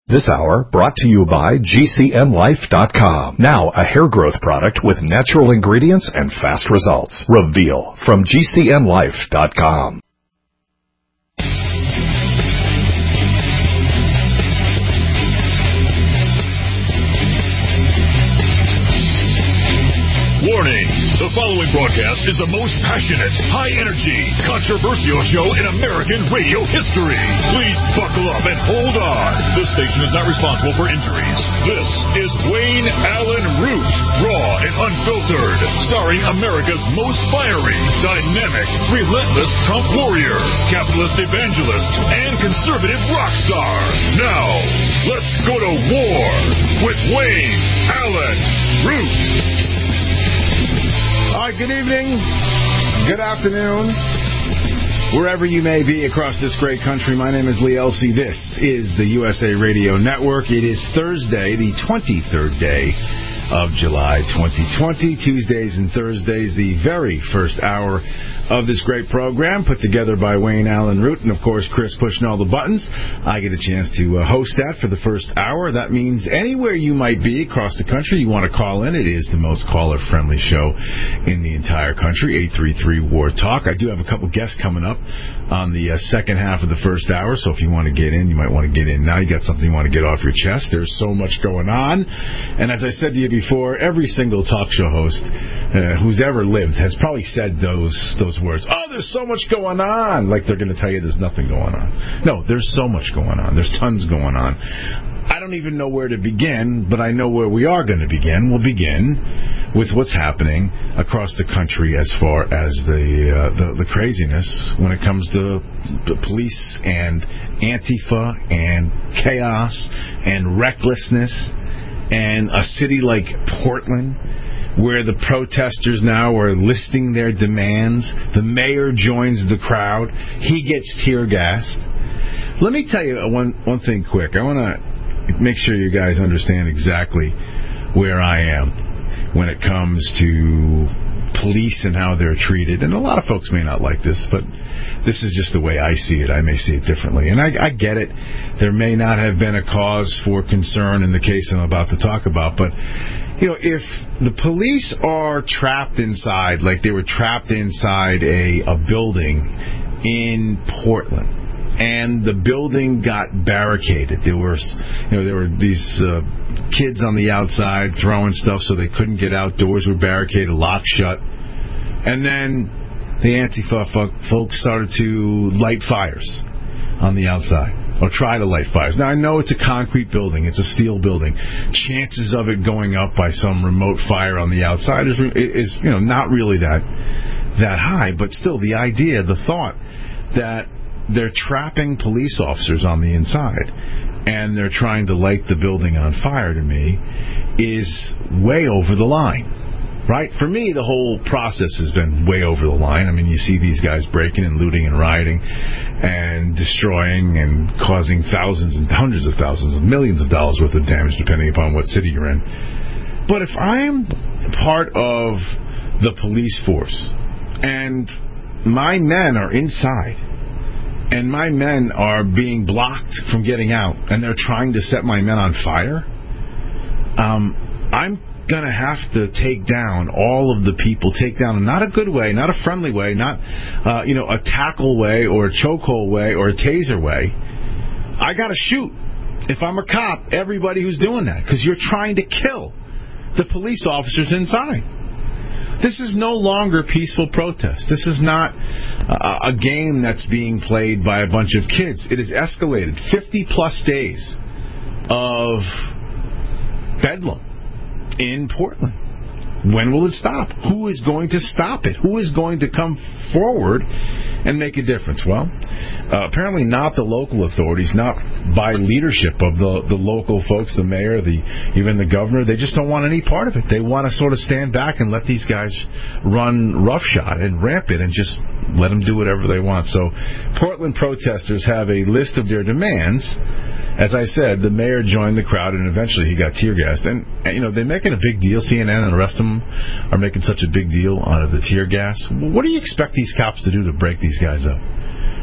This hour brought to you by GCNlife.com. Now a hair growth product with natural ingredients and fast results. Reveal from GCNlife.com. Warning! The following broadcast is the most passionate, high-energy, controversial show in American radio history. Please buckle up and hold on. This station is not responsible for injuries. This is Wayne Allen Root, raw and unfiltered, starring America's most fiery, dynamic, relentless Trump warrior, capitalist evangelist, and conservative rock star. Now, let's go to war with Wayne Allen Root. All right, good evening, good afternoon, wherever you may be across this great country. My name is Lee Elsey. This is the USA Radio Network. It is Thursday, the 23rd day of July 2020. Tuesdays and Thursdays, the very first hour of this great program put together by Wayne Allen Root and, of course, Chris pushing all the buttons. I get a chance to host that for the first hour. That means anywhere you might be across the country, you want to call in. It is the most caller-friendly show in the entire country, 833-WAR-TALK. I do have a couple guests coming up on the second half of the first hour, so if you want to get in, you might want to get in now. You got something you want to get off your chest. There's so much going on. And as I said to you before, every single talk show host who's ever lived has probably said those words. Oh, there's so much going on. Like they're going to tell you there's nothing going on. No, there's so much going on. There's tons going on. I don't even know where to begin, but I know where we are going to begin. We'll begin with what's happening across the country as far as the craziness when it comes to the police and Antifa and chaos and recklessness and a city like Portland, where the protesters now are listing their demands. The mayor joins the crowd. He gets tear gassed. Let me tell you one thing quick. I want to make sure you guys understand exactly where I am when it comes to police and how they're treated. And a lot of folks may not like this, but this is just the way I see it. I may see it differently. And I get it. There may not have been a cause for concern in the case I'm about to talk about, but you know, if the police are trapped inside, like they were trapped inside a building in Portland, and the building got barricaded, there were these kids on the outside throwing stuff so they couldn't get out. Doors were barricaded, locked shut, and then the Antifa folks started to light fires on the outside. Or try to light fires. Now, I know it's a concrete building. It's a steel building. Chances of it going up by some remote fire on the outside is not really that high. But still, the idea, the thought that they're trapping police officers on the inside and they're trying to light the building on fire, to me, is way over the line. Right? For me, the whole process has been way over the line. I mean, you see these guys breaking and looting and rioting and destroying and causing thousands and hundreds of thousands and millions of dollars worth of damage, depending upon what city you're in. But if I'm part of the police force and my men are inside and my men are being blocked from getting out and they're trying to set my men on fire, I'm going to have to take down all of the people, take down not a good way, not a friendly way, not a tackle way or a chokehold way or a taser way. I got to shoot, if I'm a cop, everybody who's doing that, because you're trying to kill the police officers inside. This is no longer peaceful protest. This is not a game that's being played by a bunch of kids. It has escalated 50-plus days of bedlam in Portland. When will it stop? Who is going to stop it? Who is going to come forward and make a difference? Well, apparently not the local authorities, not by leadership of the local folks, the mayor, even the governor. They just don't want any part of it. They want to sort of stand back and let these guys run roughshod and rampant and just let them do whatever they want. So Portland protesters have a list of their demands. As I said, the mayor joined the crowd, and eventually he got tear gassed. And they're making a big deal. CNN and the rest of them are making such a big deal out of the tear gas. What do you expect these cops to do to break these guys up?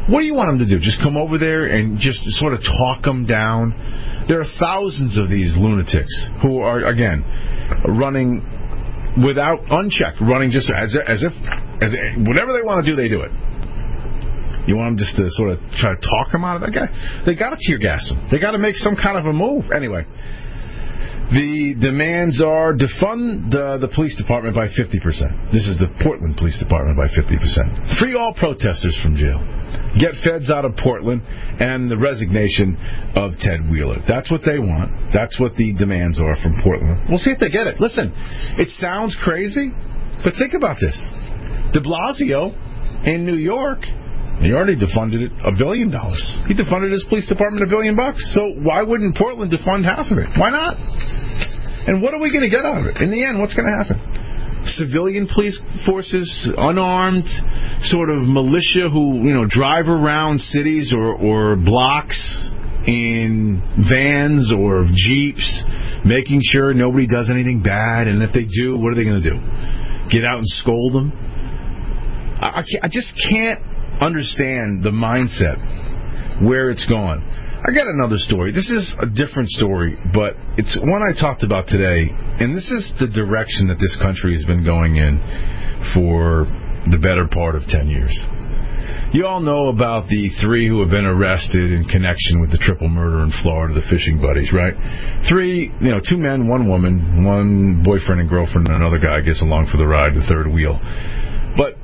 What do you want them to do? Just come over there and just sort of talk them down? There are thousands of these lunatics who are, again, running without unchecked, running just as if whatever they want to do, they do it. You want them just to sort of try to talk them out of that guy? They got to tear gas him. They got to make some kind of a move. Anyway, the demands are defund the police department by 50%. This is the Portland Police Department by 50%. Free all protesters from jail. Get feds out of Portland, and the resignation of Ted Wheeler. That's what they want. That's what the demands are from Portland. We'll see if they get it. Listen, it sounds crazy, but think about this. De Blasio in New York, he already defunded it $1 billion. He defunded his police department $1 billion. So why wouldn't Portland defund half of it? Why not? And what are we going to get out of it? In the end, what's going to happen? Civilian police forces, unarmed, sort of militia who, drive around cities or blocks in vans or jeeps, making sure nobody does anything bad. And if they do, what are they going to do? Get out and scold them? I just can't understand the mindset, where it's gone. I got another story. This is a different story, but it's one I talked about today, and this is the direction that this country has been going in for the better part of 10 years. You all know about the 3 who have been arrested in connection with the triple murder in Florida, the fishing buddies, right? 3, 2 men, 1 woman, 1 boyfriend and girlfriend, and another guy gets along for the ride, the third wheel. But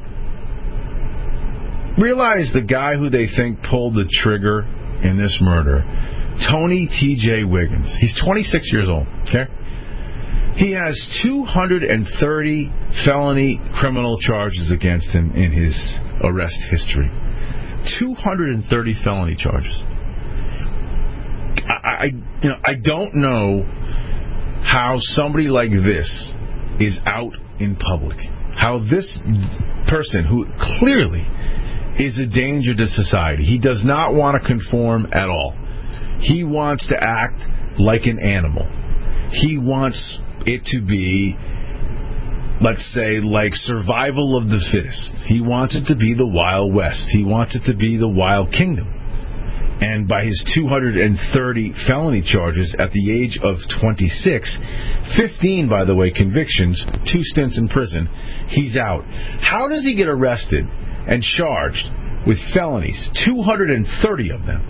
realize the guy who they think pulled the trigger in this murder, Tony T.J. Wiggins. He's 26 years old, okay? He has 230 felony criminal charges against him in his arrest history. 230 felony charges. I don't know how somebody like this is out in public. How this person, who clearly is a danger to society. He does not want to conform at all. He wants to act like an animal. He wants it to be, let's say, like survival of the fittest. He wants it to be the Wild West. He wants it to be the Wild Kingdom. And by his 230 felony charges at the age of 26, 15, by the way, convictions, 2 stints in prison, he's out. How does he get arrested and charged with felonies, 230 of them,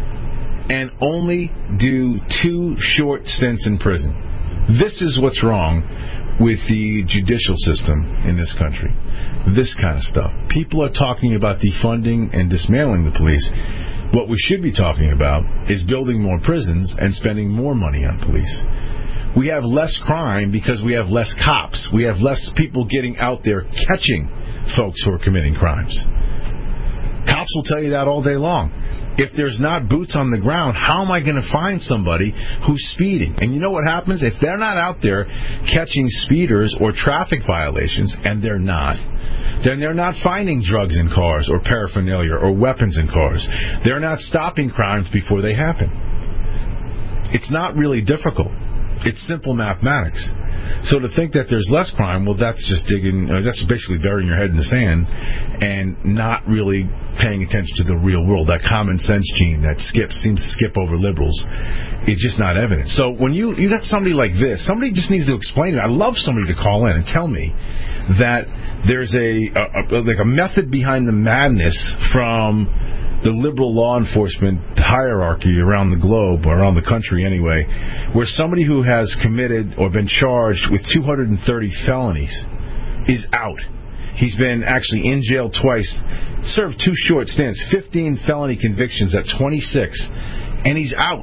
and only do 2 short stints in prison? This is what's wrong with the judicial system in this country. This kind of stuff. People are talking about defunding and dismantling the police. What we should be talking about is building more prisons and spending more money on police. We have less crime because we have less cops. We have less people getting out there catching folks who are committing crimes. Cops will tell you that all day long. If there's not boots on the ground, how am I going to find somebody who's speeding? And you know what happens? If they're not out there catching speeders or traffic violations, and they're not, then they're not finding drugs in cars or paraphernalia or weapons in cars. They're not stopping crimes before they happen. It's not really difficult. It's simple mathematics. So to think that there's less crime, well, that's just that's basically burying your head in the sand and not really paying attention to the real world. That common sense gene that seems to skip over liberals, it's just not evident. So when you got somebody like this, somebody just needs to explain it. I'd love somebody to call in and tell me that there's a method behind the madness from the liberal law enforcement hierarchy around the globe, or around the country anyway, where somebody who has committed or been charged with 230 felonies is out. He's been actually in jail twice, served 2 short stints, 15 felony convictions at 26, and he's out.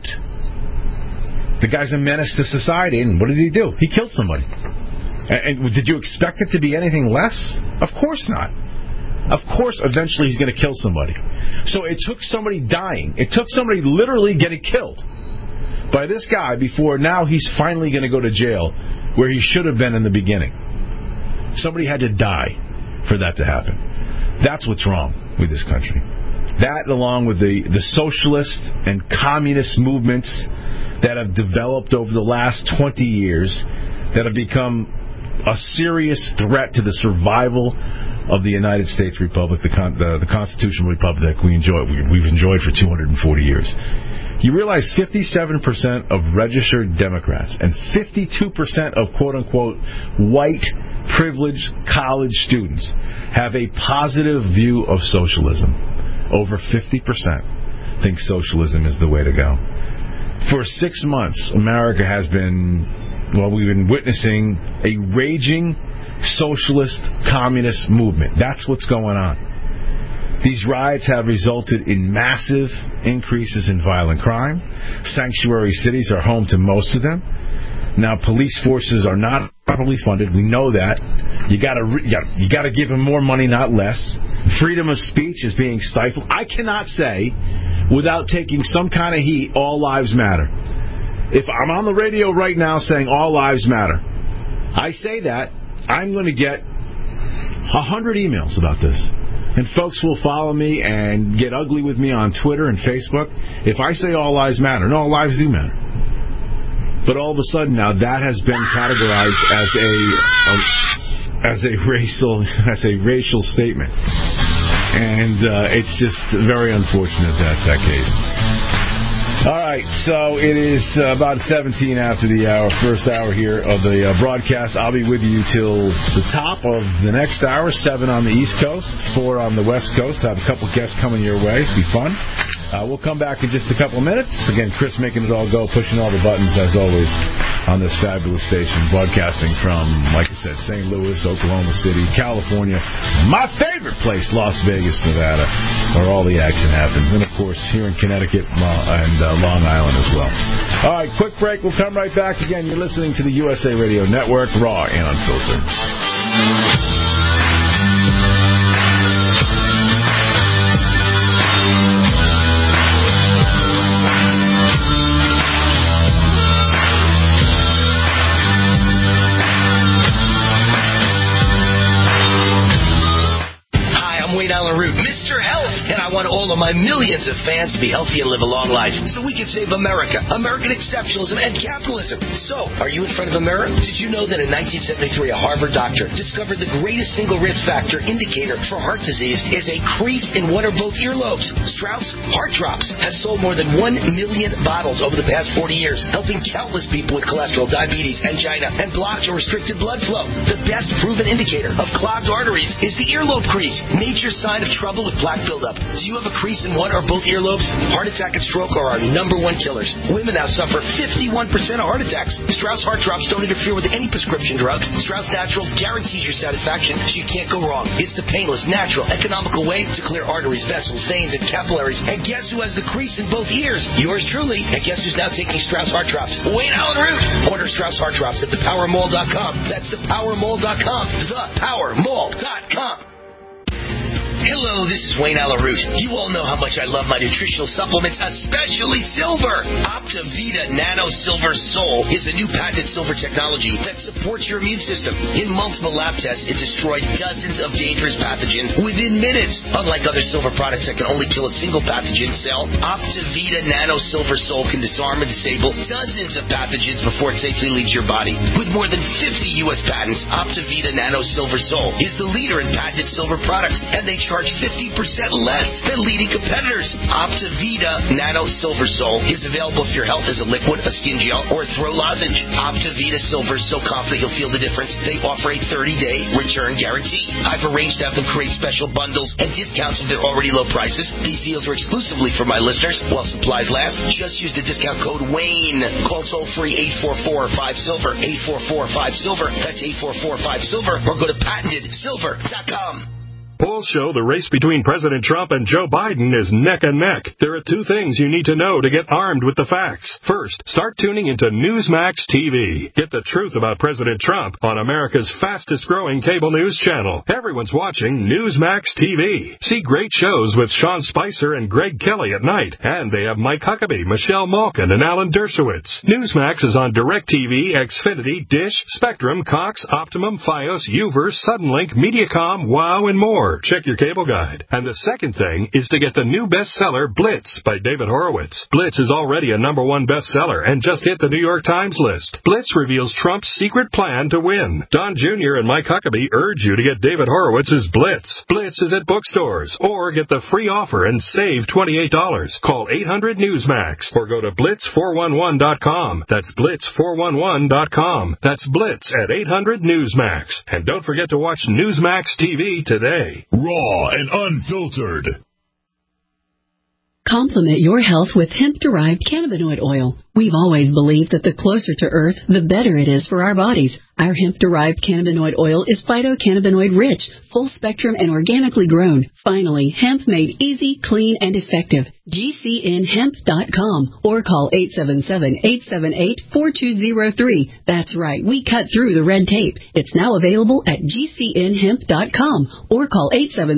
The guy's a menace to society, and what did he do? He killed somebody. And did you expect it to be anything less? Of course not. Of course, eventually he's going to kill somebody. So it took somebody dying. It took somebody literally getting killed by this guy before now he's finally going to go to jail where he should have been in the beginning. Somebody had to die for that to happen. That's what's wrong with this country. That, along with the socialist and communist movements that have developed over the last 20 years, that have become a serious threat to the survival of the United States Republic, the constitutional republic we've enjoyed for 240 years. You realize 57% of registered Democrats and 52% of quote-unquote white privileged college students have a positive view of socialism. Over 50% think socialism is the way to go. For 6 months, America has been, we've been witnessing a raging socialist communist movement. That's what's going on. These riots have resulted in massive increases in violent crime. Sanctuary cities are home to most of them. Now, police forces are not properly funded. We know that. You got to give them more money, not less. Freedom of speech is being stifled. I cannot say, without taking some kind of heat, all lives matter. If I'm on the radio right now saying all lives matter, I say that, I'm going to get 100 emails about this. And folks will follow me and get ugly with me on Twitter and Facebook. If I say all lives matter, and all lives do matter. But all of a sudden now that has been categorized as a racial statement. And it's just very unfortunate that's that case. All right, so it is about 17 after the hour, first hour here of the broadcast. I'll be with you till the top of the next hour, 7 on the East Coast, 4 on the West Coast. I have a couple guests coming your way. It'll be fun. We'll come back in just a couple of minutes. Again, Chris making it all go, pushing all the buttons, as always, on this fabulous station, broadcasting from, like I said, St. Louis, Oklahoma City, California, my favorite place, Las Vegas, Nevada, where all the action happens. And, of course, here in Connecticut and Long Island as well. All right, quick break. We'll come right back. Again, you're listening to the USA Radio Network, raw and unfiltered. Mr. Health, and I want all of my millions of fans to be healthy and live a long life so we can save America, American exceptionalism, and capitalism. So, are you in front of a mirror? Did you know that in 1973 a Harvard doctor discovered the greatest single risk factor indicator for heart disease is a crease in one or both earlobes? Strauss Heart Drops has sold more than 1 million bottles over the past 40 years, helping countless people with cholesterol, diabetes, angina, and blocked or restricted blood flow. The best proven indicator of clogged arteries is the earlobe crease, nature's sign of trouble with plaque buildup. Do you have a crease in one or both earlobes? Heart attack and stroke are our #1 killers. Women now suffer 51% of heart attacks. Strauss Heart Drops don't interfere with any prescription drugs. Strauss Naturals guarantees your satisfaction, so you can't go wrong. It's the painless, natural, economical way to clear arteries, vessels, veins, and capillaries. And guess who has the crease in both ears? Yours truly. And guess who's now taking Strauss Heart Drops? Wayne Allen Root. Order Strauss Heart Drops at thepowermall.com. That's thepowermall.com. Thepowermall.com. Hello, this is Wayne Allen Root. You all know how much I love my nutritional supplements, especially silver. OptiVita Nano Silver Sol is a new patented silver technology that supports your immune system. In multiple lab tests, it destroyed dozens of dangerous pathogens within minutes. Unlike other silver products that can only kill a single pathogen cell, OptiVita Nano Silver Sol can disarm and disable dozens of pathogens before it safely leaves your body. With more than 50 U.S. patents, OptiVita Nano Silver Sol is the leader in patented silver products, and they charge 50% less than leading competitors. OptiVita Nano Silver Sol is available if your health is a liquid, a skin gel, or a throw lozenge. OptiVita Silver is so confident you'll feel the difference, they offer a 30-day return guarantee. I've arranged to have them create special bundles and discounts of their already low prices. These deals are exclusively for my listeners while supplies last. Just use the discount code WAYNE. Call toll-free 844-5SILVER, 844-5SILVER. That's 844-5SILVER, or go to patentedsilver.com. Polls show the race between President Trump and Joe Biden is neck and neck. There are 2 things you need to know to get armed with the facts. First, start tuning into Newsmax TV. Get the truth about President Trump on America's fastest-growing cable news channel. Everyone's watching Newsmax TV. See great shows with Sean Spicer and Greg Kelly at night. And they have Mike Huckabee, Michelle Malkin, and Alan Dershowitz. Newsmax is on DirecTV, Xfinity, Dish, Spectrum, Cox, Optimum, Fios, Uverse, Suddenlink, Mediacom, WOW, and more. or check your cable guide. And the second thing is to get the new bestseller Blitz by David Horowitz. Blitz is already a #1 bestseller and just hit the New York Times list. Blitz reveals Trump's secret plan to win. Don Jr. and Mike Huckabee urge you to get David Horowitz's Blitz. Blitz is at bookstores, or get the free offer and save $28. Call 800-NEWSMAX or go to blitz411.com. That's blitz411.com. That's Blitz at 800-NEWSMAX. And don't forget to watch Newsmax TV today. Raw and unfiltered. Complement your health with hemp-derived cannabinoid oil. We've always believed that the closer to Earth, the better it is for our bodies. Our hemp-derived cannabinoid oil is phytocannabinoid-rich, full-spectrum, and organically grown. Finally, hemp made easy, clean, and effective. GCNhemp.com or call 877-878-4203. That's right, we cut through the red tape. It's now available at GCNhemp.com or call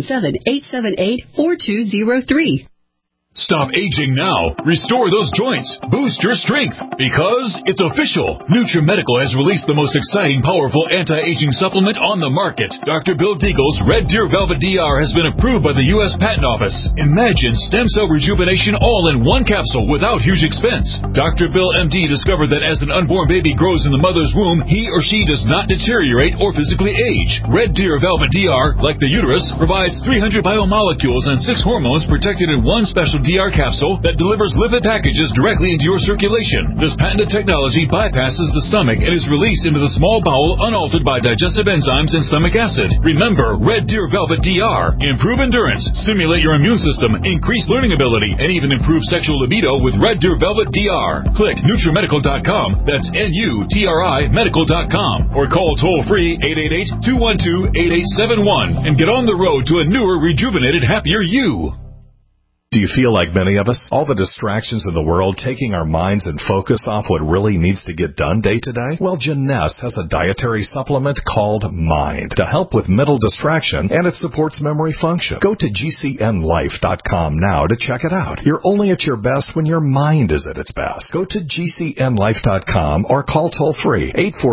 877-878-4203. Stop aging now. Restore those joints. Boost your strength. Because it's official. NutriMedical has released the most exciting, powerful anti-aging supplement on the market. Dr. Bill Deagle's Red Deer Velvet DR has been approved by the U.S. Patent Office. Imagine stem cell rejuvenation all in one capsule without huge expense. Dr. Bill MD discovered that as an unborn baby grows in the mother's womb, he or she does not deteriorate or physically age. Red Deer Velvet DR, like the uterus, provides 300 biomolecules and 6 hormones protected in one special DR capsule that delivers lipid packages directly into your circulation. This patented technology bypasses the stomach and is released into the small bowel unaltered by digestive enzymes and stomach acid. Remember, Red Deer Velvet DR. Improve endurance, stimulate your immune system, increase learning ability, and even improve sexual libido with Red Deer Velvet DR. Click NutriMedical.com, that's NUTRI Medical.com, or call toll-free 888-212-8871 and get on the road to a newer, rejuvenated, happier you. Do you feel like many of us? All the distractions in the world taking our minds and focus off what really needs to get done day to day? Well, Jeunesse has a dietary supplement called Mind to help with mental distraction, and it supports memory function. Go to GCNlife.com now to check it out. You're only at your best when your mind is at its best. Go to GCNlife.com or call toll-free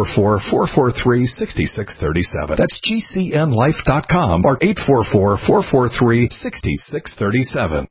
844-443-6637. That's GCNlife.com or 844-443-6637.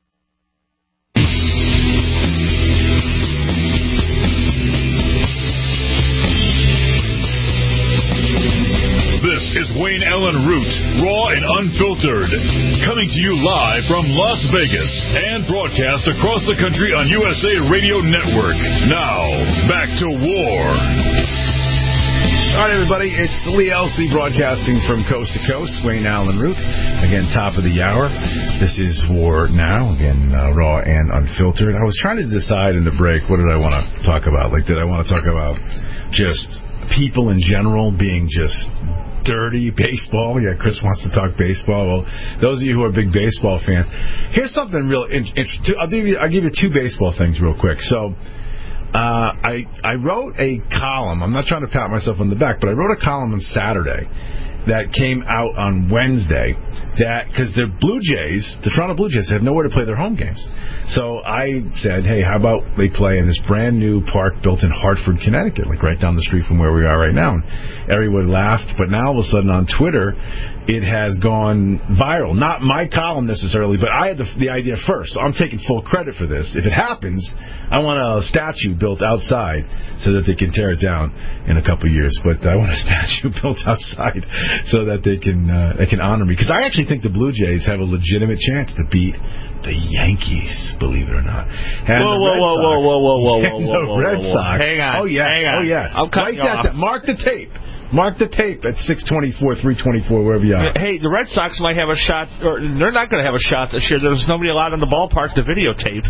This is Wayne Allen Root, raw and unfiltered, coming to you live from Las Vegas and broadcast across the country on USA Radio Network. Now, back to war. All right, everybody, it's Lee Elsey broadcasting from coast to coast. Wayne Allen Root, again, top of the hour. This is War Now, again, raw and unfiltered. I was trying to decide in the break, what did I want to talk about? Like, did I want to talk about just people in general being just dirty baseball? Yeah, Chris wants to talk baseball. Well, those of you who are big baseball fans, here's something real interesting. I'll give you 2 baseball things real quick. So, I wrote a column. I'm not trying to pat myself on the back, but I wrote a column on Saturday that came out on Wednesday because the Blue Jays, the Toronto Blue Jays, have nowhere to play their home games. So I said, hey, how about they play in this brand new park built in Hartford, Connecticut, like right down the street from where we are right now. And everyone laughed, but now all of a sudden on Twitter, it has gone viral. Not my column necessarily, but I had the idea first, so I'm taking full credit for this. If it happens, I want a statue built outside so that they can tear it down in a couple of years. But I want a statue built outside so that they can honor me. Because I actually think the Blue Jays have a legitimate chance to beat the Yankees, believe it or not. And whoa. The Red Sox. Hang on. Oh, yeah. Hang on. Oh, yeah. I'm cutting you off. Mark the tape. Mark the tape at 6:24, 3:24, wherever you are. Hey, the Red Sox might have a shot, or they're not going to have a shot this year. There's nobody allowed in the ballpark to videotape.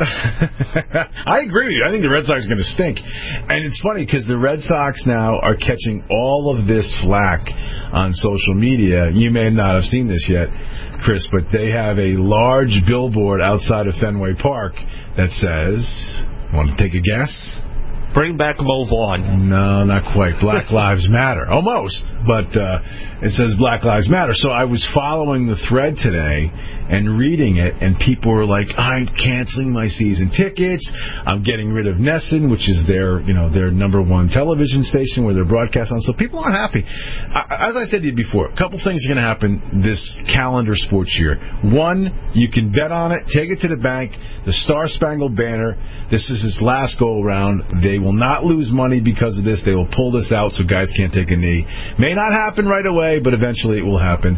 I agree with you. I think the Red Sox are going to stink. And it's funny because the Red Sox now are catching all of this flack on social media. You may not have seen this yet, Chris, but they have a large billboard outside of Fenway Park that says, want to take a guess? Bring back Mo Vaughn. No, not quite. Black Lives Matter. Almost. But it says Black Lives Matter. So I was following the thread today and reading it, and people were like, I'm canceling my season tickets. I'm getting rid of Nesson, which is their number one television station where they're broadcast on. So people aren't happy. As I said to you before, a couple things are going to happen this calendar sports year. One, you can bet on it, take it to the bank, the Star Spangled Banner. This is its last go-around. They will not lose money because of this. They will pull this out so guys can't take a knee. May not happen right away, but eventually it will happen.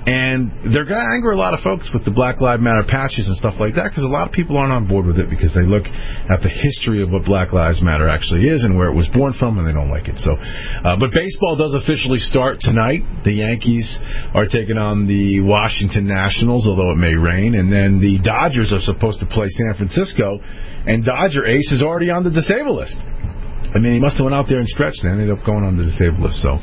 And they're going to anger a lot of folks with the Black Lives Matter patches and stuff like that, because a lot of people aren't on board with it because they look at the history of what Black Lives Matter actually is and where it was born from, and they don't like it. So, but baseball does officially start tonight. The Yankees are taking on the Washington Nationals, although it may rain, and then the Dodgers are supposed to play San Francisco, and Dodger Ace is already on the disabled list. I mean, he must have went out there and stretched and ended up going on the disabled list. So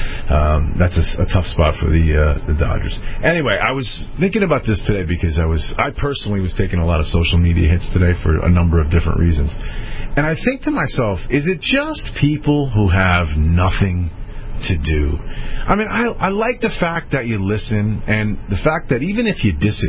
that's a tough spot for the Dodgers. Anyway, I was thinking about this today because I personally was taking a lot of social media hits today for a number of different reasons. And I think to myself, is it just people who have nothing to do? I mean, I like the fact that you listen, and the fact that even if you disagree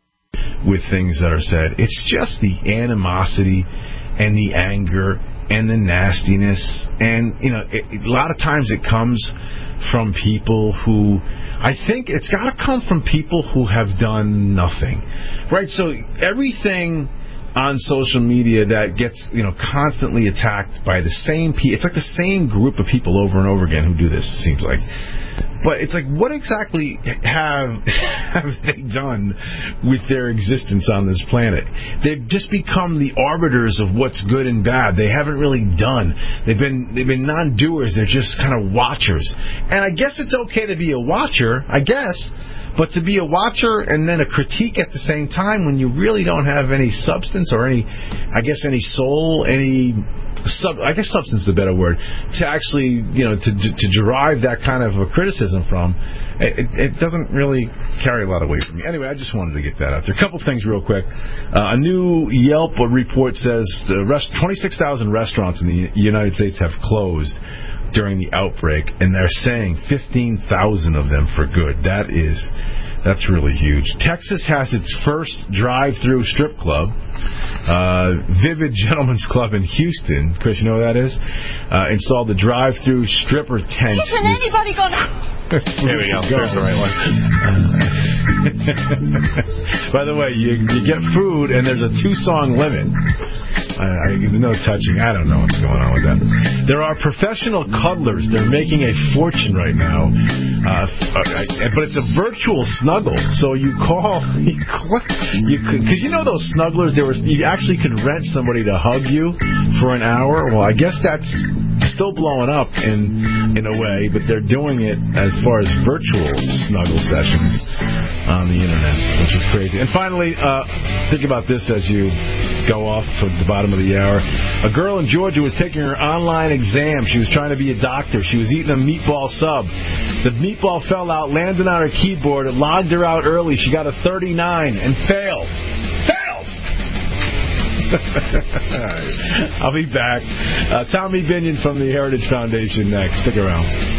with things that are said, it's just the animosity and the anger and the nastiness, and a lot of times it comes from people who, I think it's got to come from people who have done nothing, right? So everything on social media that gets constantly attacked by the same people, it's like the same group of people over and over again who do this, it seems like. But it's like, what exactly have they done with their existence on this planet? They've just become the arbiters of what's good and bad. They haven't really done. They've been non-doers. They're just kind of watchers. And I guess it's okay to be a watcher, I guess, but to be a watcher and then a critique at the same time when you really don't have any substance or any soul, I guess substance is a better word, to actually, to derive that kind of a criticism from, it doesn't really carry a lot of weight for me. Anyway, I just wanted to get that out there. A couple things real quick. A new Yelp report says 26,000 restaurants in the United States have closed during the outbreak, and they're saying 15,000 of them for good. That's really huge. Texas has its first drive-through strip club. Vivid Gentlemen's Club in Houston, Chris, you know what that is? Installed the drive-through stripper tent. Isn't anybody going to... There we go. There's the right one. By the way, you get food, and there's a 2-song limit. No touching. I don't know what's going on with that. There are professional cuddlers. They're making a fortune right now. But it's a virtual snuggle. So you call, because those snugglers, you actually could rent somebody to hug you for an hour. Well, I guess that's still blowing up in a way, but they're doing it as far as virtual snuggle sessions on the internet, which is crazy. And finally, think about this as you go off to the bottom of the hour. A girl in Georgia was taking her online exam. She was trying to be a doctor. She was eating a meatball sub. The meatball fell out, landed on her keyboard. It logged her out early. She got a 39 and failed. I'll be back. Tommy Binion from the Heritage Foundation next. Stick around.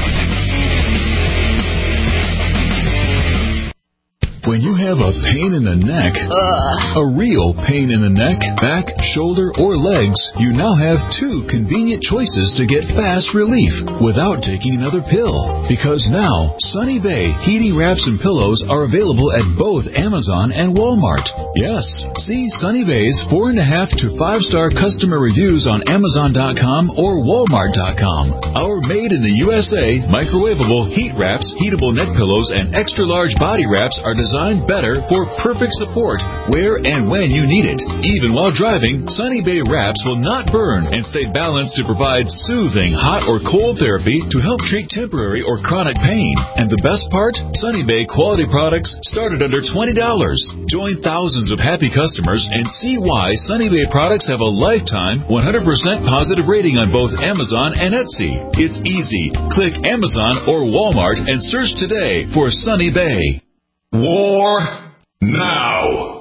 When you have a pain in the neck, a real pain in the neck, back, shoulder, or legs, you now have 2 convenient choices to get fast relief without taking another pill. Because now, Sunny Bay heating wraps and pillows are available at both Amazon and Walmart. Yes, see Sunny Bay's 4.5 to 5-star customer reviews on Amazon.com or Walmart.com. Our made in the USA microwavable heat wraps, heatable neck pillows, and extra large body wraps are designed better for perfect support where and when you need it. Even while driving, Sunny Bay wraps will not burn and stay balanced to provide soothing hot or cold therapy to help treat temporary or chronic pain. And the best part? Sunny Bay quality products start at under $20. Join thousands of happy customers and see why Sunny Bay products have a lifetime 100% positive rating on both Amazon and Etsy. It's easy. Click Amazon or Walmart and search today for Sunny Bay. War now.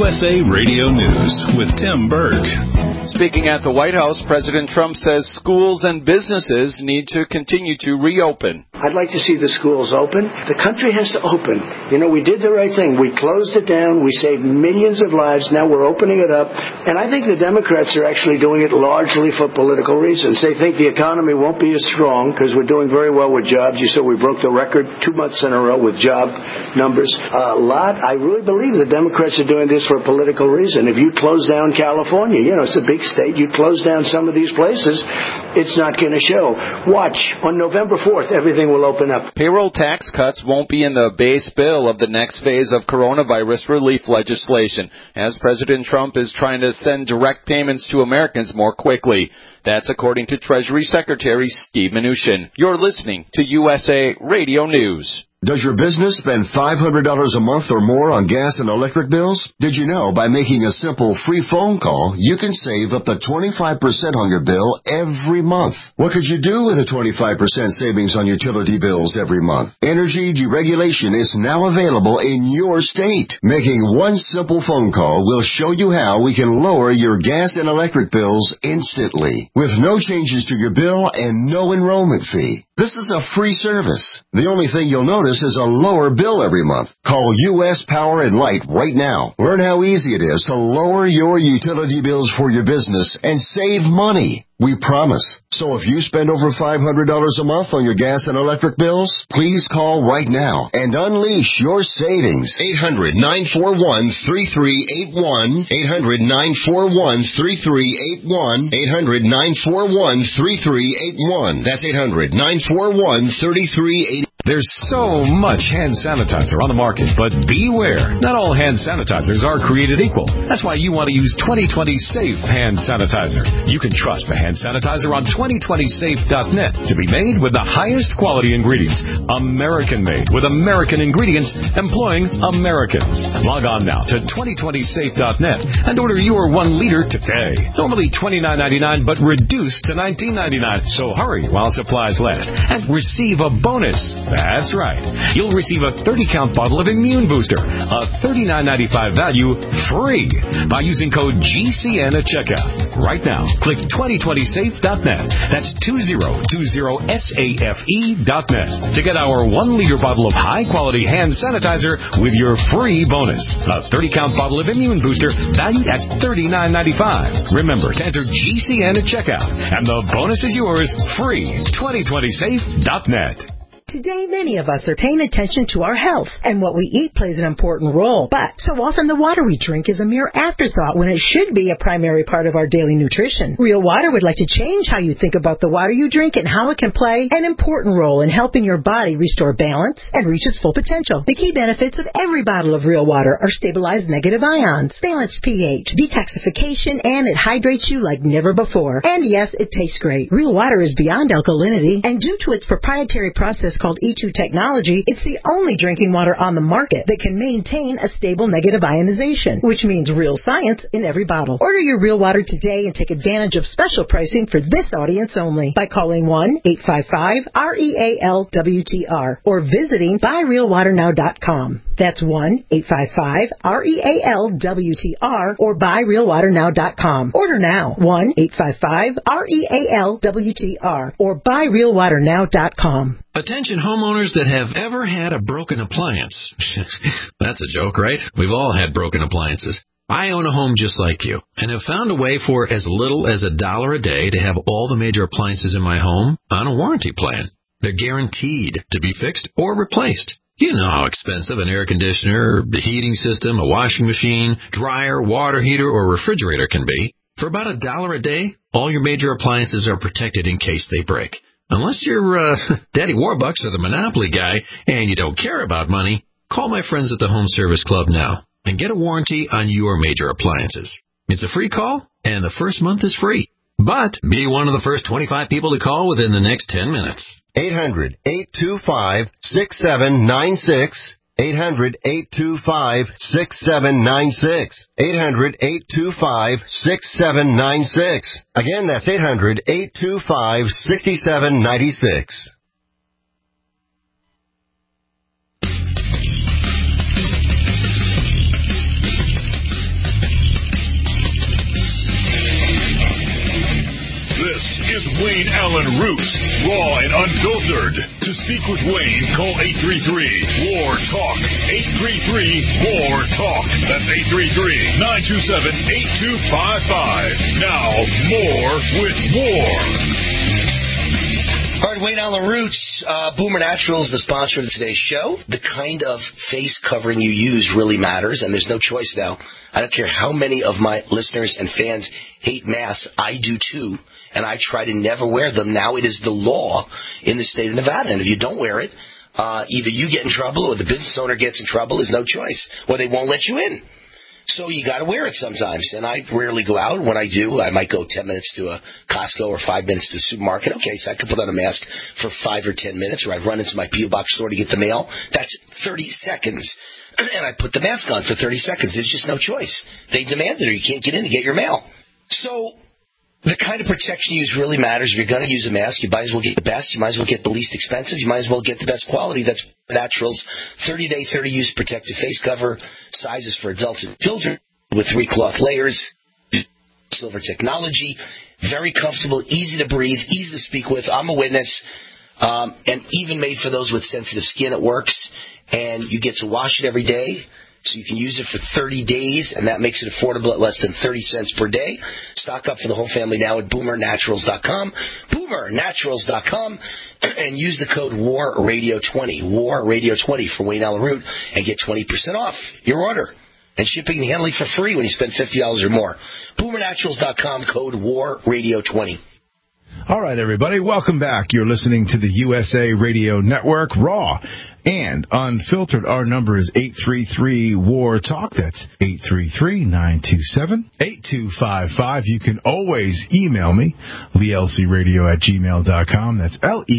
USA Radio News with Tim Berg. Speaking at the White House, President Trump says schools and businesses need to continue to reopen. I'd like to see the schools open. The country has to open. You know, we did the right thing. We closed it down. We saved millions of lives. Now we're opening it up. And I think the Democrats are actually doing it largely for political reasons. They think the economy won't be as strong because we're doing very well with jobs. You saw we broke the record 2 months in a row with job numbers. I really believe the Democrats are doing this for a political reason. If you close down California, you know, it's a big state. You close down some of these places, it's not going to show. Watch. On November 4th, everything will open up. Payroll tax cuts won't be in the base bill of the next phase of coronavirus relief legislation, as President Trump is trying to send direct payments to Americans more quickly. That's according to Treasury Secretary Steve Mnuchin. You're listening to USA Radio News. Does your business spend $500 a month or more on gas and electric bills? Did you know by making a simple free phone call, you can save up to 25% on your bill every month? What could you do with a 25% savings on utility bills every month? Energy deregulation is now available in your state. Making one simple phone call will show you how we can lower your gas and electric bills instantly, with no changes to your bill and no enrollment fee. This is a free service. The only thing you'll notice is a lower bill every month. Call U.S. Power and Light right now. Learn how easy it is to lower your utility bills for your business and save money. We promise. So if you spend over $500 a month on your gas and electric bills, please call right now and unleash your savings. 800-941-3381. 800-941-3381. 800-941-3381. That's 800-941-3381. There's so much hand sanitizer on the market, but beware. Not all hand sanitizers are created equal. That's why you want to use 2020 Safe Hand Sanitizer. You can trust the hand sanitizer on 2020safe.net to be made with the highest quality ingredients. American-made with American ingredients, employing Americans. Log on now to 2020safe.net and order your 1 liter today. Normally $29.99, but reduced to $19.99. So hurry while supplies last and receive a bonus. That's right. You'll receive a 30-count bottle of Immune Booster, a $39.95 value, free by using code GCN at checkout. Right now, click 2020safe.net. That's 2020safe.net to get our 1 liter bottle of high-quality hand sanitizer with your free bonus. A 30-count bottle of Immune Booster valued at $39.95. Remember to enter GCN at checkout, and the bonus is yours, free. 2020safe.net. Today, many of us are paying attention to our health, and what we eat plays an important role. But so often the water we drink is a mere afterthought when it should be a primary part of our daily nutrition. Real Water would like to change how you think about the water you drink and how it can play an important role in helping your body restore balance and reach its full potential. The key benefits of every bottle of Real Water are stabilized negative ions, balanced pH, detoxification, and it hydrates you like never before. And yes, it tastes great. Real Water is beyond alkalinity, and due to its proprietary process called E2 technology, it's the only drinking water on the market that can maintain a stable negative ionization, which means real science in every bottle. Order your Real Water today and take advantage of special pricing for this audience only by calling 1-855-REAL-WTR or visiting buyrealwaternow.com. That's 1-855-REAL-WTR or buyrealwaternow.com. Order now. 1-855-REAL-WTR or buyrealwaternow.com. Attention homeowners that have ever had a broken appliance. That's a joke, right? We've all had broken appliances. I own a home just like you and have found a way for as little as $1 a day to have all the major appliances in my home on a warranty plan. They're guaranteed to be fixed or replaced. You know how expensive an air conditioner, the heating system, a washing machine, dryer, water heater, or refrigerator can be. For about $1 a day, all your major appliances are protected in case they break. Unless you're Daddy Warbucks or the Monopoly guy and you don't care about money, call my friends at the Home Service Club now and get a warranty on your major appliances. It's a free call, and the first month is free. But be one of the first 25 people to call within the next 10 minutes. 800-825-6796. 800-825-6796. 800-825-6796. Again, that's 800-825-6796. Root, raw and unfiltered. To speak with Wayne, call 833-WAR-TALK. 833-WAR-TALK. That's 833-927-8255. Now, more with War. All right, Wayne Allen Roots, Boomer Naturals, the sponsor of today's show. The kind of face covering you use really matters, and there's no choice now. I don't care how many of my listeners and fans hate masks. I do too, and I try to never wear them. Now it is the law in the state of Nevada, and if you don't wear it, either you get in trouble or the business owner gets in trouble. There's no choice, or they won't let you in. So you got to wear it sometimes, and I rarely go out. When I do, I might go 10 minutes to a Costco or 5 minutes to a supermarket. Okay, so I can put on a mask for 5 or 10 minutes, or I run into my P.O. Box store to get the mail. That's 30 seconds, and I put the mask on for 30 seconds. There's just no choice. They demand it, or you can't get in to get your mail. So the kind of protection you use really matters. If you're going to use a mask, you might as well get the best. You might as well get the least expensive. You might as well get the best quality. That's Naturals 30-day, 30-use protective face cover. Sizes for adults and children with 3 cloth layers. Silver technology. Very comfortable, easy to breathe, easy to speak with. I'm a witness. And even made for those with sensitive skin, it works. And you get to wash it every day. So you can use it for 30 days, and that makes it affordable at less than 30 cents per day. Stock up for the whole family now at BoomerNaturals.com. BoomerNaturals.com. And use the code WARRadio20. WARRadio20 for Wayne Allen Root and get 20% off your order. And shipping and handling for free when you spend $50 or more. BoomerNaturals.com, code WARRadio20. All right, everybody, welcome back. You're listening to the USA Radio Network, Raw and Unfiltered. Our number is 833-WAR-TALK. That's 833-927-8255. You can always email me, leelcradio@gmail.com. That's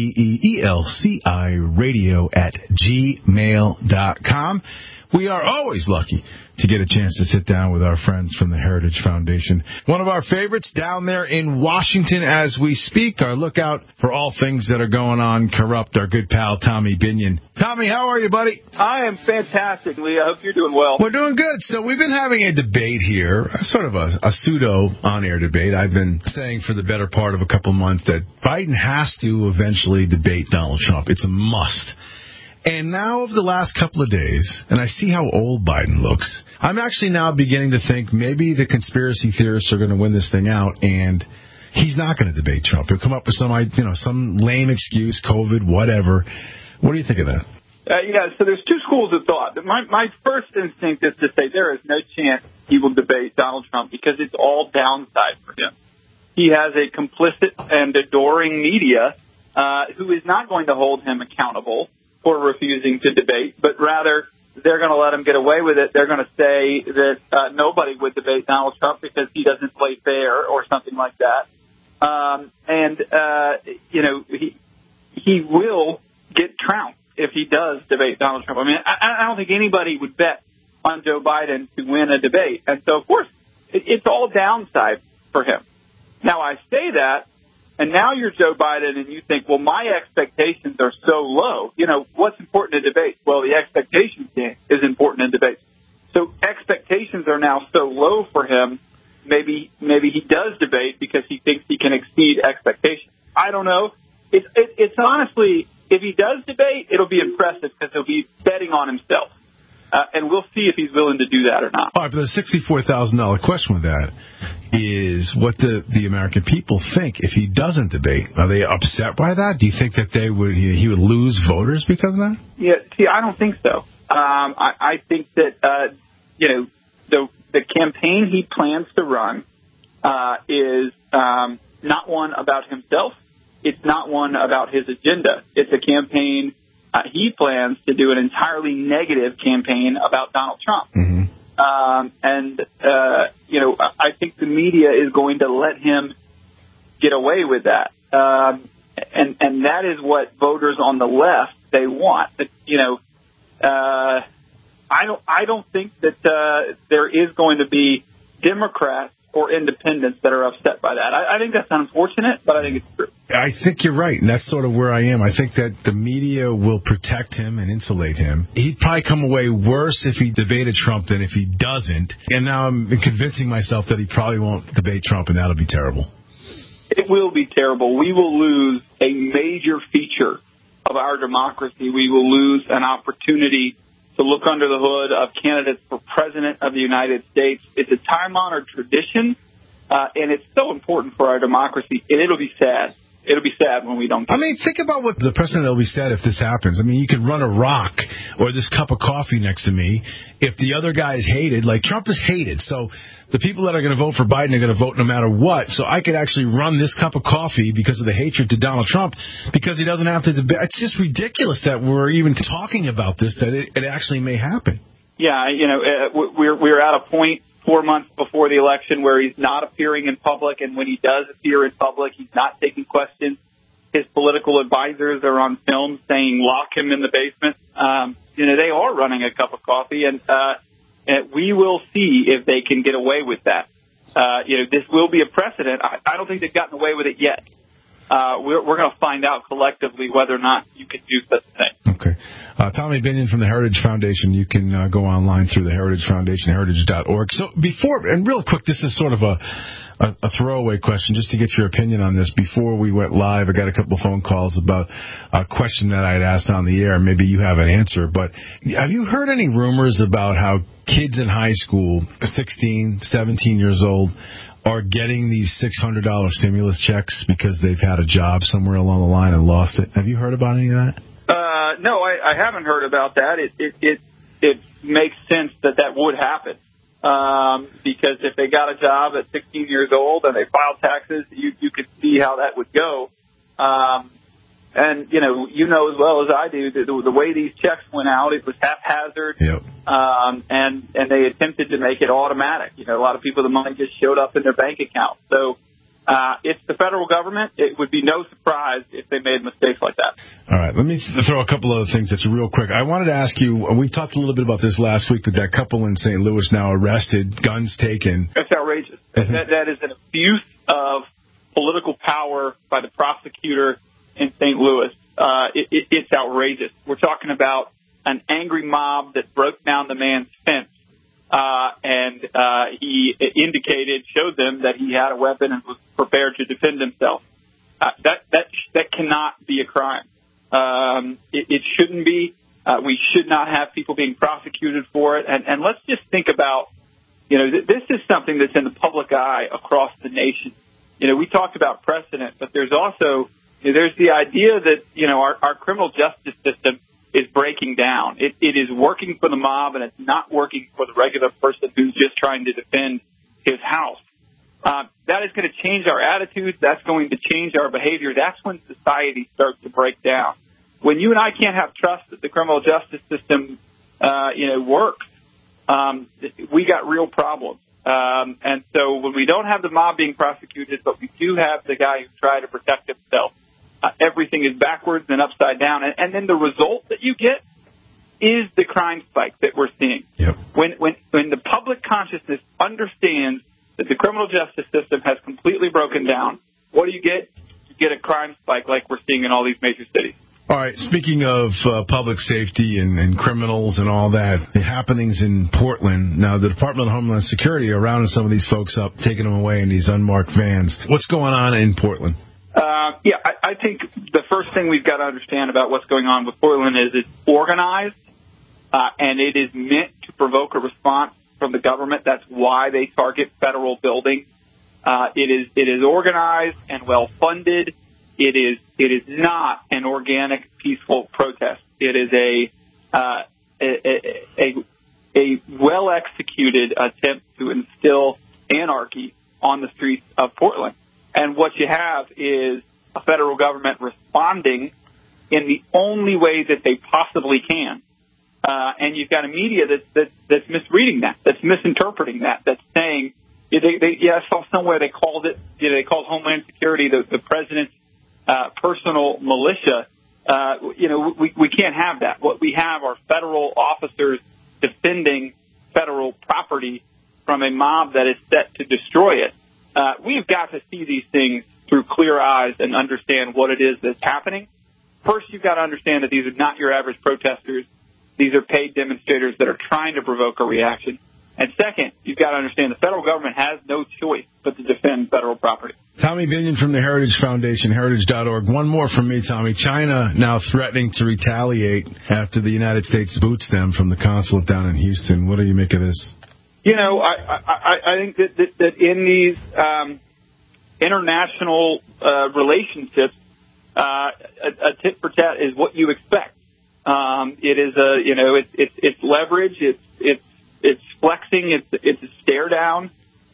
leelci radio@gmail.com. We are always lucky to get a chance to sit down with our friends from the Heritage Foundation. One of our favorites down there in Washington as we speak. Our lookout for all things that are going on corrupt, our good pal Tommy Binion. Tommy, how are you, buddy? I am fantastic, Lee. I hope you're doing well. We're doing good. So we've been having a debate here, sort of a pseudo on-air debate. I've been saying for the better part of a couple months that Biden has to eventually debate Donald Trump. It's a must. And now, over the last couple of days, and I see how old Biden looks, I'm actually now beginning to think maybe the conspiracy theorists are going to win this thing out, and he's not going to debate Trump. He'll come up with some lame excuse, COVID, whatever. What do you think of that? So there's two schools of thought. My first instinct is to say there is no chance he will debate Donald Trump because it's all downside for him. He has a complicit and adoring media who is not going to hold him accountable for refusing to debate, but rather they're going to let him get away with it. They're going to say that nobody would debate Donald Trump because he doesn't play fair or something like that. He will get trounced if he does debate Donald Trump. I mean, I don't think anybody would bet on Joe Biden to win a debate. And so, of course, it's all downside for him. Now, I say that, and now you're Joe Biden, and you think, well, my expectations are so low. You know, what's important in debate? Well, the expectations game is important in debate. So expectations are now so low for him, maybe he does debate because he thinks he can exceed expectations. I don't know. It's honestly, if he does debate, it'll be impressive because he'll be betting on himself. And we'll see if he's willing to do that or not. All right, but the $64,000 question with that is what the American people think if he doesn't debate. Are they upset by that? Do you think that he would lose voters because of that? Yeah, see, I don't think so. I think that the campaign he plans to run is not one about himself. It's not one about his agenda. It's a campaign. He plans to do an entirely negative campaign about Donald Trump. Mm-hmm. I think the media is going to let him get away with that. And that is what voters on the left, they want. I don't think that there is going to be Democrats or independents that are upset by that. I think that's unfortunate, but I think it's true. I think you're right, and that's sort of where I am. I think that the media will protect him and insulate him. He'd probably come away worse if he debated Trump than if he doesn't. And now I'm convincing myself that he probably won't debate Trump, and that'll be terrible. It will be terrible. We will lose a major feature of our democracy. We will lose an opportunity to look under the hood of candidates for president of the United States. It's a time-honored tradition, and it's so important for our democracy, and it'll be sad. It'll be sad when we don't get it. Think about what the precedent will be set if this happens. You could run a rock or this cup of coffee next to me if the other guy is hated. Like, Trump is hated, so the people that are going to vote for Biden are going to vote no matter what. So I could actually run this cup of coffee because of the hatred to Donald Trump because he doesn't have to debate. It's just ridiculous that we're even talking about this, that it actually may happen. Yeah, we're at a point 4 months before the election where he's not appearing in public, and when he does appear in public, he's not taking questions. His political advisors are on film saying, lock him in the basement. They are running a cup of coffee, and we will see if they can get away with that. This will be a precedent. I don't think they've gotten away with it yet. We're going to find out collectively whether or not you can do such a thing. Okay. Tommy Binion from the Heritage Foundation. You can go online through the Heritage Foundation, heritage.org. So before, and real quick, this is sort of a throwaway question just to get your opinion on this. Before we went live, I got a couple of phone calls about a question that I had asked on the air. Maybe you have an answer, but have you heard any rumors about how kids in high school, 16, 17 years old, are getting these $600 stimulus checks because they've had a job somewhere along the line and lost it? Have you heard about any of that? No, I haven't heard about that. It makes sense that would happen because if they got a job at 16 years old and they filed taxes, you could see how that would go. And as well as I do, the way these checks went out, it was haphazard. Yep. And they attempted to make it automatic. A lot of people, the money just showed up in their bank account. So it's the federal government. It would be no surprise if they made mistakes like that. All right. Let me throw a couple other things at you real quick. I wanted to ask you, we talked a little bit about this last week with that couple in St. Louis now arrested, guns taken. That's outrageous. That is an abuse of political power by the prosecutor in St. Louis. It's outrageous. We're talking about an angry mob that broke down the man's fence, and he showed them that he had a weapon and was prepared to defend himself. That cannot be a crime. It shouldn't be. We should not have people being prosecuted for it. And let's just think about, this is something that's in the public eye across the nation. We talked about precedent, but there's also there's the idea that, our criminal justice system is breaking down. It is working for the mob, and it's not working for the regular person who's just trying to defend his house. That is going to change our attitudes. That's going to change our behavior. That's when society starts to break down. When you and I can't have trust that the criminal justice system, works, we got real problems. And so when we don't have the mob being prosecuted, but we do have the guy who tried to protect himself, everything is backwards and upside down. And then the result that you get is the crime spike that we're seeing. Yep. When the public consciousness understands that the criminal justice system has completely broken down, what do you get? You get a crime spike like we're seeing in all these major cities. All right, speaking of public safety and criminals and all that, the happenings in Portland. Now, the Department of Homeland Security are rounding some of these folks up, taking them away in these unmarked vans. What's going on in Portland? I think the first thing we've got to understand about what's going on with Portland is it's organized, and it is meant to provoke a response from the government. That's why they target federal buildings. It is organized and well-funded. It is not an organic, peaceful protest. It is a well-executed attempt to instill anarchy on the streets of Portland. And what you have is a federal government responding in the only way that they possibly can. And you've got a media that's misreading that, that's misinterpreting that, that's saying, I saw somewhere they called Homeland Security the president's personal militia. We can't have that. What we have are federal officers defending federal property from a mob that is set to destroy it. We've got to see these things through clear eyes and understand what it is that's happening. First, you've got to understand that these are not your average protesters. These are paid demonstrators that are trying to provoke a reaction. And second, you've got to understand the federal government has no choice but to defend federal property. Tommy Binion from the Heritage Foundation, heritage.org. One more from me, Tommy. China now threatening to retaliate after the United States boots them from the consulate down in Houston. What do you make of this? You know, I think that in these international relationships, a tit for tat is what you expect. It is it's leverage, it's flexing, it's a stare down.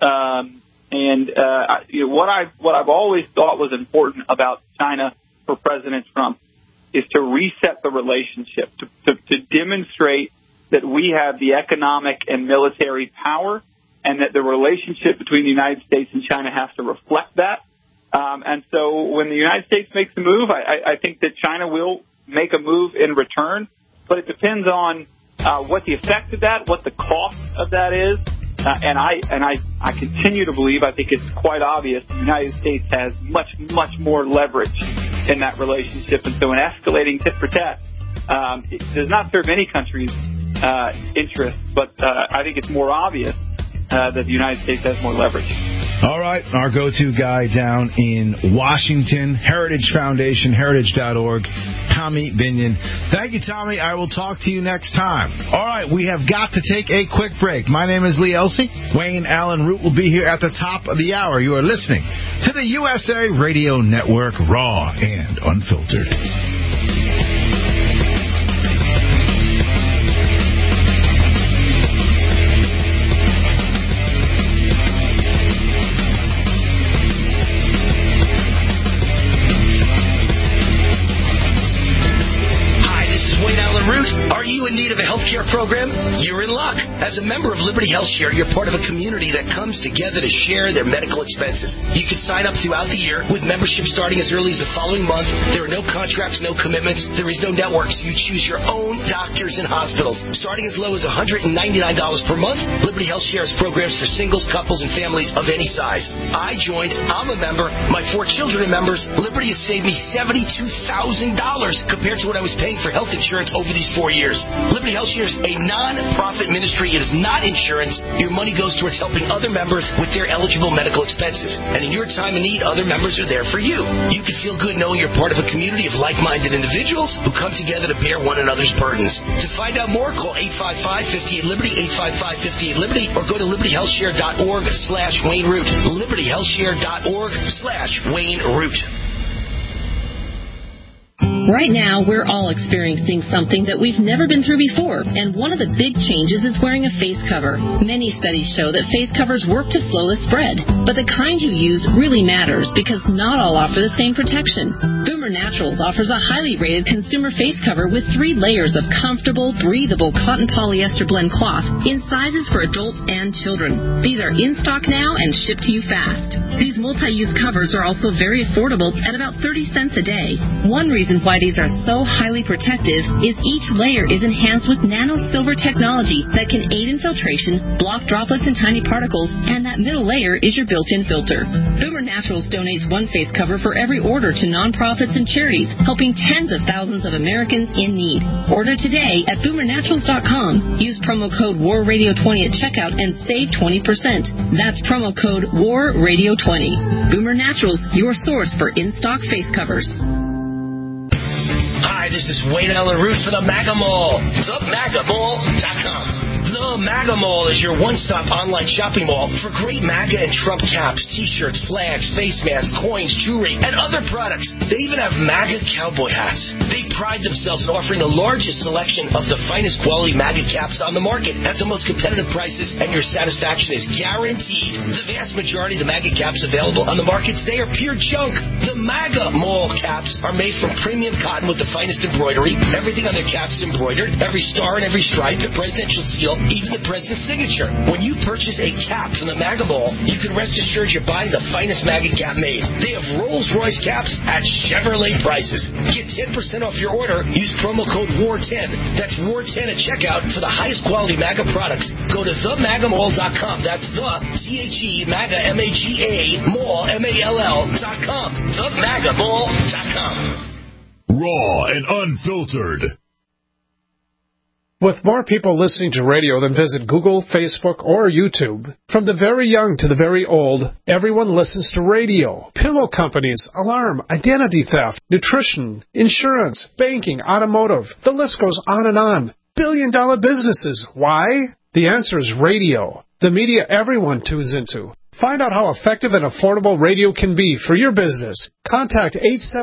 What I've always thought was important about China for President Trump is to reset the relationship, to demonstrate that we have the economic and military power, and that the relationship between the United States and China has to reflect that. And so when the United States makes a move, I think that China will make a move in return, but it depends on what the effect of that, what the cost of that is. And I continue to believe, I think it's quite obvious, the United States has much, much more leverage in that relationship. And so an escalating tit for tat it does not serve any country's interest, but I think it's more obvious that the United States has more leverage. All right, our go-to guy down in Washington, Heritage Foundation, heritage.org, Tommy Binion. Thank you, Tommy. I will talk to you next time. All right, we have got to take a quick break. My name is Lee Elsey. Wayne Allen Root will be here at the top of the hour. You are listening to the USA Radio Network, raw and unfiltered. Are you in need of a health care program? You're in luck. As a member of Liberty Health Share, you're part of a community that comes together to share their medical expenses. You can sign up throughout the year with membership starting as early as the following month. There are no contracts, no commitments. There is no network, so you choose your own doctors and hospitals. Starting as low as $199 per month, Liberty Health Share has programs for singles, couples, and families of any size. I joined. I'm a member. My 4 children are members. Liberty has saved me $72,000 compared to what I was paying for health insurance over these 4 years. Liberty Health Share is a non-profit ministry. It is not insurance. Your money goes towards helping other members with their eligible medical expenses. And in your time of need, other members are there for you. You can feel good knowing you're part of a community of like-minded individuals who come together to bear one another's burdens. To find out more, call 855-58-LIBERTY, 855-58-LIBERTY, or go to libertyhealthshare.org/Wayne Root. libertyhealthshare.org/Wayne Root. Right now, we're all experiencing something that we've never been through before, and one of the big changes is wearing a face cover. Many studies show that face covers work to slow the spread, but the kind you use really matters because not all offer the same protection. Boomer Naturals offers a highly rated consumer face cover with 3 layers of comfortable, breathable cotton polyester blend cloth in sizes for adults and children. These are in stock now and shipped to you fast. These multi-use covers are also very affordable at about 30 cents a day. One reason why these are so highly protective is each layer is enhanced with nano silver technology that can aid in filtration, block droplets and tiny particles, and that middle layer is your built-in filter. Boomer Naturals donates 1 face cover for every order to nonprofits and charities, helping tens of thousands of Americans in need. Order today at boomernaturals.com. Use promo code WARRadio20 at checkout and save 20%. That's promo code WARRadio20. Boomer Naturals, your source for in-stock face covers. Hi, this is Wayne Allen Root for the MAGA Mall. TheMAGAMall.com. The MAGA Mall is your one-stop online shopping mall for great MAGA and Trump caps, T-shirts, flags, face masks, coins, jewelry, and other products. They even have MAGA cowboy hats. They pride themselves in offering the largest selection of the finest quality MAGA caps on the market at the most competitive prices, and your satisfaction is guaranteed. The vast majority of the MAGA caps available on the market today are pure junk. The MAGA Mall caps are made from premium cotton with the finest embroidery. Everything on their caps is embroidered. Every star and every stripe, the presidential seal, even the president's signature. When you purchase a cap from the MAGA Mall, you can rest assured you're buying the finest MAGA cap made. They have Rolls-Royce caps at Chevrolet prices. Get 10% off your order. Use promo code WAR10. That's WAR10 at checkout for the highest quality MAGA products. Go to TheMAGAMall.com. That's the THE MAGA MAGA Mall MALL.com. TheMAGAMall.com. Raw and unfiltered. With more people listening to radio than visit Google, Facebook, or YouTube, from the very young to the very old, everyone listens to radio. Pillow companies, alarm, identity theft, nutrition, insurance, banking, automotive. The list goes on and on. Billion-dollar businesses. Why? The answer is radio. The media everyone tunes into. Find out how effective and affordable radio can be for your business. Contact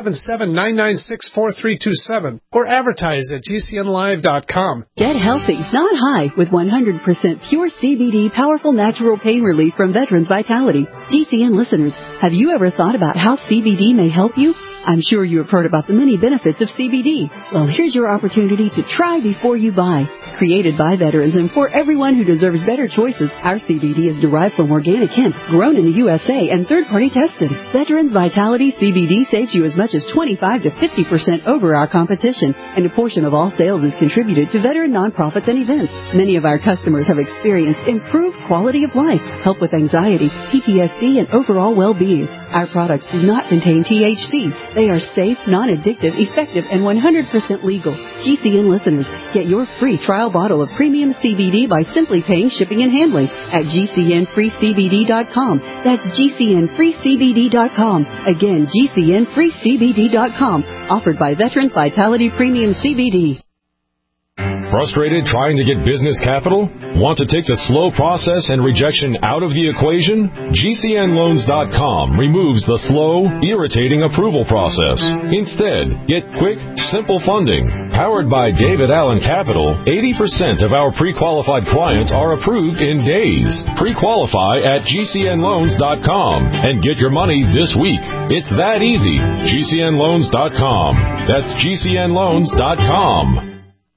877-996-4327 or advertise at GCNlive.com. Get healthy, not high, with 100% pure CBD powerful natural pain relief from Veterans Vitality. GCN listeners, have you ever thought about how CBD may help you? I'm sure you have heard about the many benefits of CBD. Well, here's your opportunity to try before you buy. Created by veterans and for everyone who deserves better choices, our CBD is derived from organic hemp, grown in the USA, and third-party tested. Veterans Vitality CBD saves you as much as 25 to 50% over our competition, and a portion of all sales is contributed to veteran nonprofits and events. Many of our customers have experienced improved quality of life, help with anxiety, PTSD, and overall well-being. Our products do not contain THC. They are safe, non-addictive, effective, and 100% legal. GCN listeners, get your free trial bottle of premium CBD by simply paying shipping and handling at GCNFreeCBD.com. That's GCNFreeCBD.com. Again, GCNFreeCBD.com. Offered by Veterans Vitality Premium CBD. Frustrated trying to get business capital? Want to take the slow process and rejection out of the equation? GCNLoans.com removes the slow, irritating approval process. Instead, get quick, simple funding. Powered by David Allen Capital, 80% of our pre-qualified clients are approved in days. Pre-qualify at GCNLoans.com and get your money this week. It's that easy. GCNLoans.com. That's GCNLoans.com.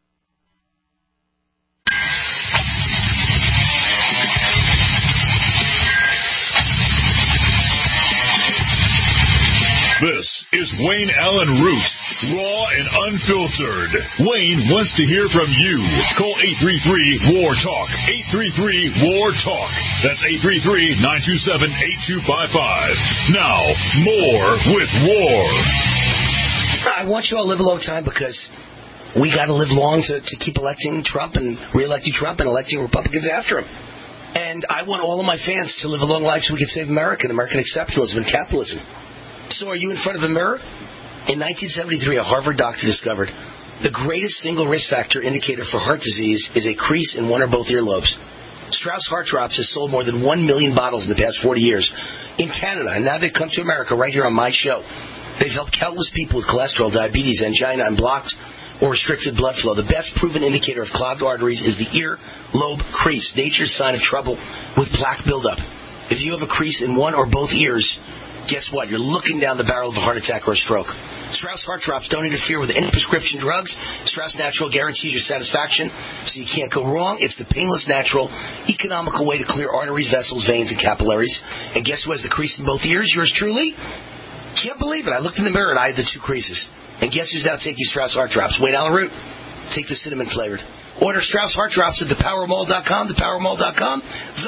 This is Wayne Allen Root, raw and unfiltered. Wayne wants to hear from you. Call 833-WAR-TALK. 833-WAR-TALK. That's 833-927-8255. Now, more with War. I want you all to live a long time because we got to live long to keep electing Trump and re-electing Trump and electing Republicans after him. And I want all of my fans to live a long life so we can save America and American exceptionalism and capitalism. So are you in front of a mirror? In 1973, a Harvard doctor discovered the greatest single risk factor indicator for heart disease is a crease in one or both earlobes. Strauss Heart Drops has sold more than 1 million bottles in the past 40 years in Canada, and now they've come to America right here on my show. They've helped countless people with cholesterol, diabetes, angina, and blocked or restricted blood flow. The best proven indicator of clogged arteries is the earlobe crease, nature's sign of trouble with plaque buildup. If you have a crease in one or both ears, guess what? You're looking down the barrel of a heart attack or a stroke. Strauss Heart Drops don't interfere with any prescription drugs. Strauss Natural guarantees your satisfaction, so you can't go wrong. It's the painless, natural, economical way to clear arteries, vessels, veins, and capillaries. And guess who has the crease in both ears? Yours truly? Can't believe it. I looked in the mirror and I had the two creases. And guess who's now taking Strauss Heart Drops? Wayne Allen Root. Take the cinnamon flavored. Order Strauss Heart Drops at thepowermall.com, thepowermall.com,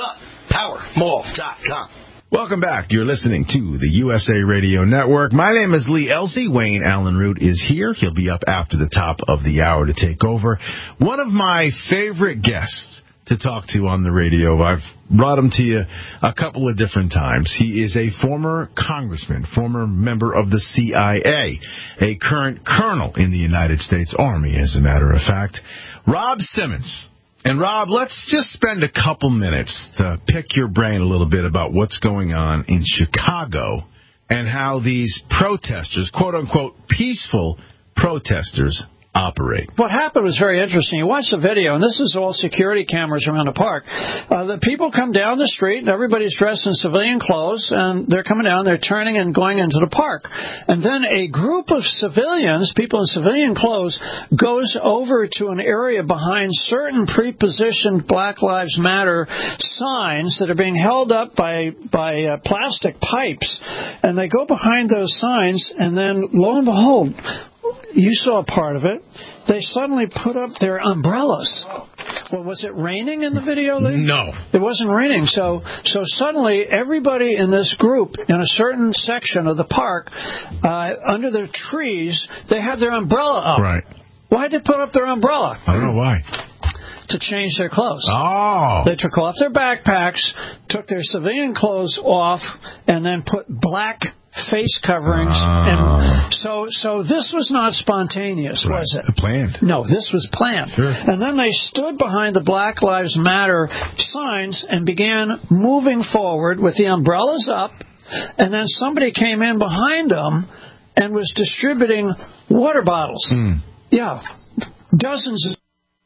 thepowermall.com. Welcome back. You're listening to the USA Radio Network. My name is Lee Elsey. Wayne Allen Root is here. He'll be up after the top of the hour to take over. One of my favorite guests to talk to on the radio. I've brought him to you a couple of different times. He is a former congressman, former member of the CIA, a current colonel in the United States Army, as a matter of fact, Rob Simmons. And, Rob, let's just spend a couple minutes to pick your brain a little bit about what's going on in Chicago and how these protesters, quote-unquote, peaceful protesters, operate. What happened was very interesting. You watch the video, and this is all security cameras around the park. The people come down the street, and everybody's dressed in civilian clothes, and they're coming down, they're turning and going into the park. And then a group of civilians, people in civilian clothes, goes over to an area behind certain pre-positioned Black Lives Matter signs that are being held up by plastic pipes. And they go behind those signs, and then, lo and behold, you saw a part of it. They suddenly put up their umbrellas. Well, was it raining in the video, Lee? No. It wasn't raining. So suddenly everybody in this group in a certain section of the park, under the trees, they have their umbrella up. Right. Why did they put up their umbrella? I don't know why. to change their clothes. Oh. They took off their backpacks, took their civilian clothes off, and then put black face coverings. And so this was not spontaneous, was it? Planned. No, this was planned. Sure. And then they stood behind the Black Lives Matter signs and began moving forward with the umbrellas up, and then somebody came in behind them and was distributing water bottles. Yeah, dozens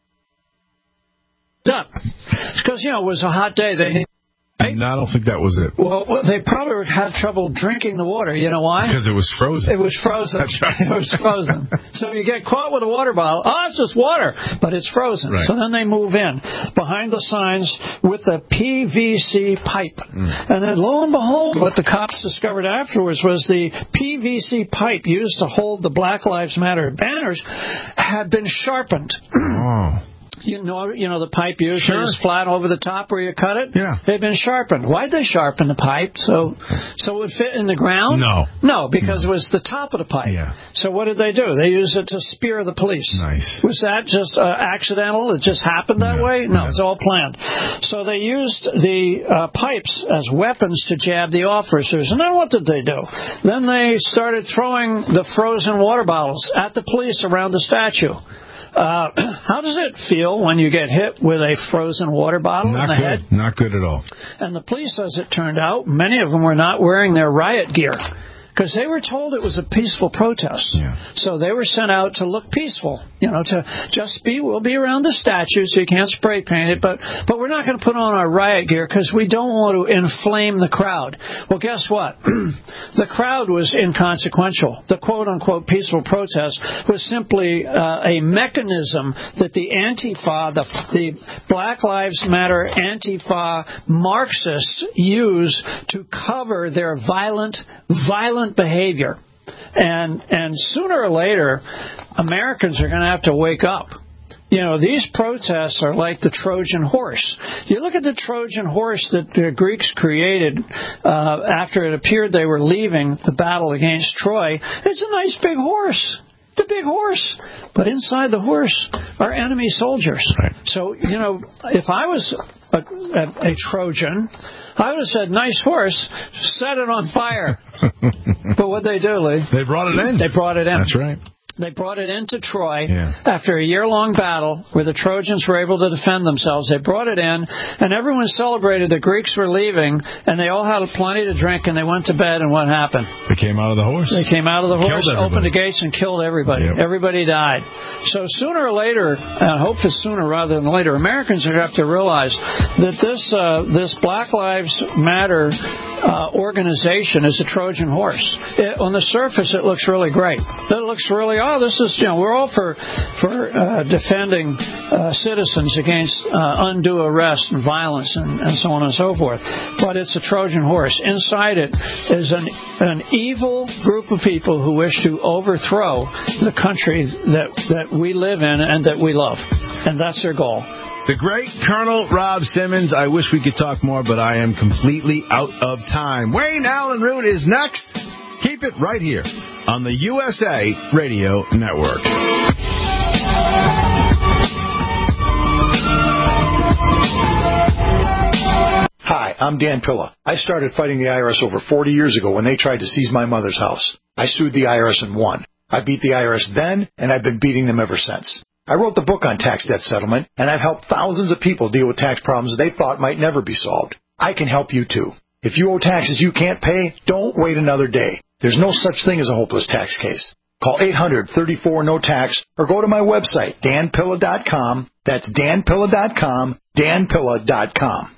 up. Because, it was a hot day. And I don't think that was it. Well, they probably had trouble drinking the water. You know why? Because it was frozen. It was frozen. That's right. It was frozen. So you get caught with a water bottle. Oh, it's just water. But it's frozen. Right. So then they move in behind the signs with a PVC pipe. And then lo and behold, what the cops discovered afterwards was the PVC pipe used to hold the Black Lives Matter banners had been sharpened. You know the pipe usually is flat over the top where you cut it? Yeah. They've been sharpened. Why'd they sharpen the pipe? So it would fit in the ground? No, because it was the top of the pipe. Yeah. So what did they do? They used it to spear the police. Nice. Was that just accidental? It just happened that way? No, it's all planned. So they used the pipes as weapons to jab the officers. And then what did they do? Then they started throwing the frozen water bottles at the police around the statue. How does it feel when you get hit with a frozen water bottle in the head? Not good at all. And the police, as it turned out, many of them were not wearing their riot gear because they were told it was a peaceful protest. Yeah. So they were sent out to look peaceful, to just we'll be around the statue so you can't spray paint it, but we're not going to put on our riot gear because we don't want to inflame the crowd. Well, guess what? The crowd was inconsequential. The quote-unquote peaceful protest was simply a mechanism that the Antifa, the Black Lives Matter Antifa Marxists use to cover their violent behavior. And sooner or later, Americans are going to have to wake up. These protests are like the Trojan horse. You look at the Trojan horse that the Greeks created after it appeared they were leaving the battle against Troy. It's a nice big horse. It's a big horse. But inside the horse are enemy soldiers. Right. So, if I was a Trojan, I would have said, nice horse, set it on fire. But what'd they do, Lee? They brought it in. They brought it in. That's right. They brought it into Troy after a year-long battle where the Trojans were able to defend themselves. They brought it in, and everyone celebrated the Greeks were leaving, and they all had plenty to drink, and they went to bed, and what happened? They came out of the horse. They came out of the horse, opened the gates, and killed everybody. Yep. Everybody died. So sooner or later, and I hope it's sooner rather than later, Americans are going to have to realize that this Black Lives Matter organization is a Trojan horse. On the surface, it looks really great. It looks really, this is, we're all for defending citizens against undue arrest and violence and so on and so forth. But it's a Trojan horse. Inside it is an evil group of people who wish to overthrow the country that we live in and that we love. And that's their goal. The great Colonel Rob Simmons. I wish we could talk more, but I am completely out of time. Wayne Allen Root is next. Keep it right here on the USA Radio Network. Hi, I'm Dan Pilla. I started fighting the IRS over 40 years ago when they tried to seize my mother's house. I sued the IRS and won. I beat the IRS then, and I've been beating them ever since. I wrote the book on tax debt settlement, and I've helped thousands of people deal with tax problems they thought might never be solved. I can help you too. If you owe taxes you can't pay, don't wait another day. There's no such thing as a hopeless tax case. Call 800-34-NO-TAX or go to my website, danpilla.com. That's danpilla.com, danpilla.com.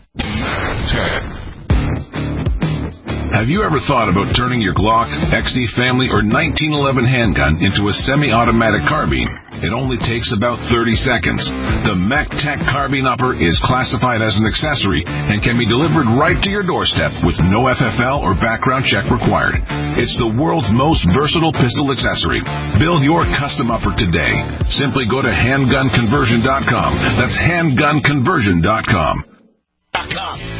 Have you ever thought about turning your Glock, XD Family, or 1911 handgun into a semi-automatic carbine? It only takes about 30 seconds. The MechTech Carbine Upper is classified as an accessory and can be delivered right to your doorstep with no FFL or background check required. It's the world's most versatile pistol accessory. Build your custom upper today. Simply go to handgunconversion.com. That's handgunconversion.com.